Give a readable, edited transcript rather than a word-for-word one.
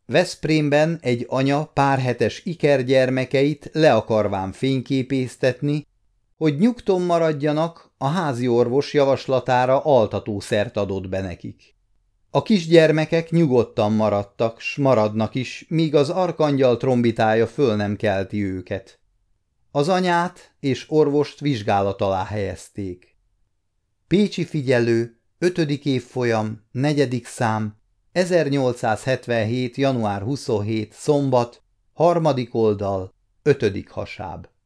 Veszprémben egy anya pár hetes ikergyermekeit le akarván fényképéztetni, hogy nyugton maradjanak, a házi orvos javaslatára altatószert adott be nekik. A kisgyermekek nyugodtan maradtak, s maradnak is, míg az arkangyal trombitája föl nem kelti őket. Az anyát és orvost vizsgálat alá helyezték. Pécsi figyelő, 5. évfolyam, 4. szám, 1877. január 27. szombat, 3. oldal, 5. hasáb.